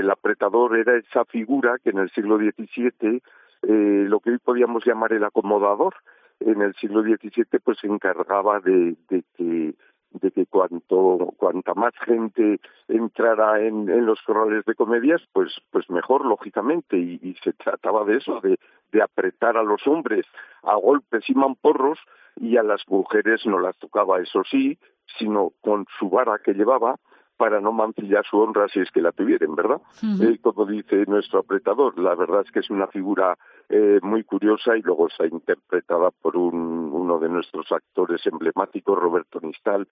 el apretador era esa figura que en el siglo XVII, lo que hoy podríamos llamar el acomodador, en el siglo XVII pues se encargaba de que cuanta más gente entrara en los corrales de comedias, pues mejor, lógicamente, y se trataba de eso, de apretar a los hombres a golpes y mamporros, y a las mujeres no las tocaba, eso sí, sino con su vara que llevaba, para no mancillar su honra si es que la tuvieran, ¿verdad? Ujú. Como dice nuestro apretador, la verdad es que es una figura muy curiosa y luego está interpretada por uno de nuestros actores emblemáticos, Roberto Nistal,